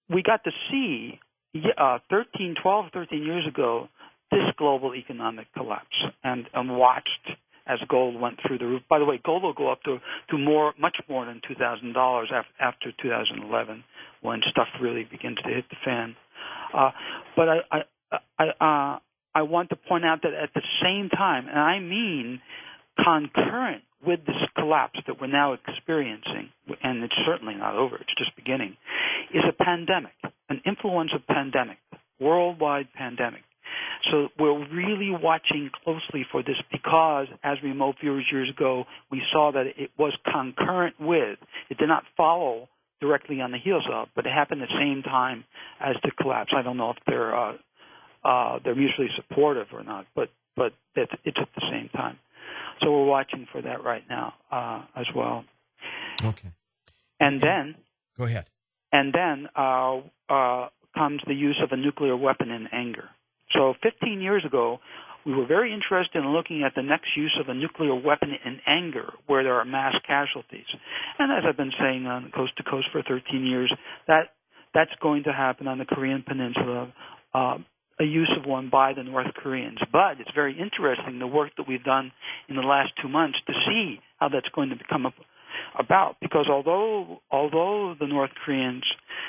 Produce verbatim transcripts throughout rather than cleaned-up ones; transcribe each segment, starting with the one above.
we got to see uh, thirteen, twelve, thirteen years ago this global economic collapse, and, and watched as gold went through the roof. By the way, gold will go up to, to more, much more than two thousand dollars after, after two thousand eleven, when stuff really begins to hit the fan. Uh, but I, I, I, uh, I want to point out that at the same time, and I mean concurrent with this collapse that we're now experiencing, and it's certainly not over, it's just beginning, is a pandemic, an influenza pandemic, worldwide pandemic. So we're really watching closely for this because, as remote viewers years ago, we saw that it was concurrent with, it did not follow directly on the heels of, but it happened at the same time as the collapse. I don't know if they're uh, uh, they're mutually supportive or not, but but it's, it's at the same time. So we're watching for that right now uh, as well. Okay. And then go ahead. And then uh, uh, comes the use of a nuclear weapon in anger. So fifteen years ago, we were very interested in looking at the next use of a nuclear weapon in anger, where there are mass casualties. And as I've been saying on Coast to Coast for thirteen years, that that's going to happen on the Korean Peninsula, uh, a use of one by the North Koreans. But it's very interesting, the work that we've done in the last two months to see how that's going to become up, about. Because although although the North Koreans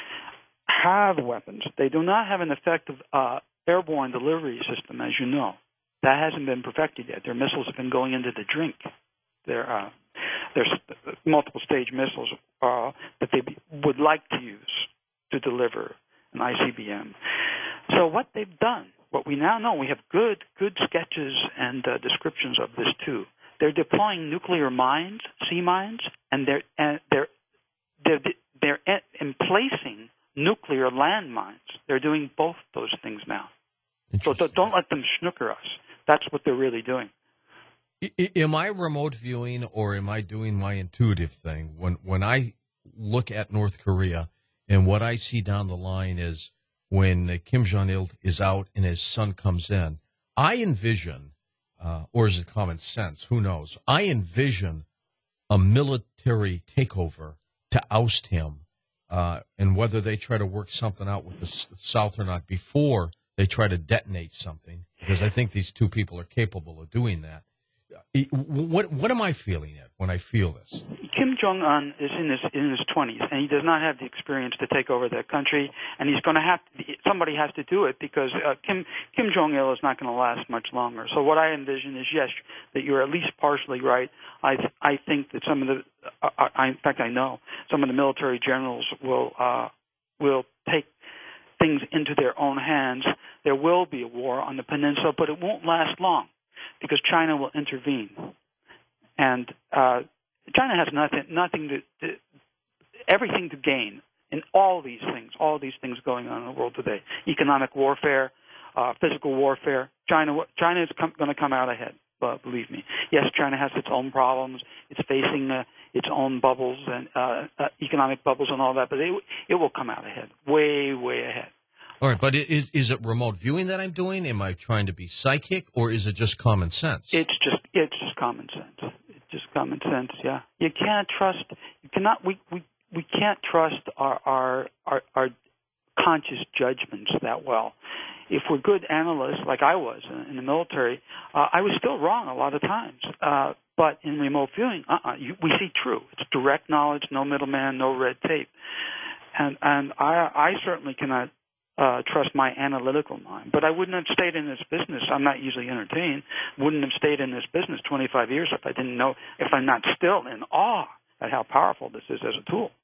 have weapons, they do not have an effective uh, airborne delivery system, as you know. That hasn't been perfected yet. Their missiles have been going into the drink. They're, uh, there's multiple stage missiles uh, that they be, would like to use to deliver an I C B M. So what they've done, what we now know, we have good good sketches and uh, descriptions of this too. They're deploying nuclear mines, sea mines, and they're and they're they're they're emplacing nuclear landmines. They're doing both those things now. So don't let them snooker us. That's what they're really doing. I, am I remote viewing, or am I doing my intuitive thing? When when I look at North Korea, and what I see down the line is when Kim Jong-il is out and his son comes in, I envision, uh, or is it common sense? Who knows? I envision a military takeover to oust him, uh, and whether they try to work something out with the South or not before they try to detonate something, because I think these two people are capable of doing that. What what am I feeling at when I feel this? Kim Jong-un is in his in his twenties, and he does not have the experience to take over that country. And he's going to have to, somebody has to do it, because uh, Kim Kim Jong-il is not going to last much longer. So what I envision is, yes, that you're at least partially right. I I think that some of the, uh, I, in fact, I know some of the military generals will uh, will take things into their own hands. There will be a war on the peninsula, but it won't last long, because China will intervene. And uh, China has nothing, nothing to, to, everything to gain in all these things, all these things going on in the world today. Economic warfare, uh, physical warfare. China, China is going to come out ahead, but believe me. Yes, China has its own problems. It's facing uh, its own bubbles and uh, uh, economic bubbles and all that, but it, it will come out ahead, way, way ahead. All right, but is is it remote viewing that I'm doing? Am I trying to be psychic, or is it just common sense? It's just it's just common sense. It's just common sense. Yeah, you can't trust. You cannot. We we, we can't trust our, our our our conscious judgments that well. If we're good analysts, like I was in the military, uh, I was still wrong a lot of times. Uh, but in remote viewing, uh-uh, you, we see true. It's direct knowledge, no middleman, no red tape, and and I I certainly cannot Uh, trust my analytical mind. But I wouldn't have stayed in this business. I'm not usually entertained. Wouldn't have stayed in this business twenty-five years if I didn't know, if I'm not still in awe at how powerful this is as a tool.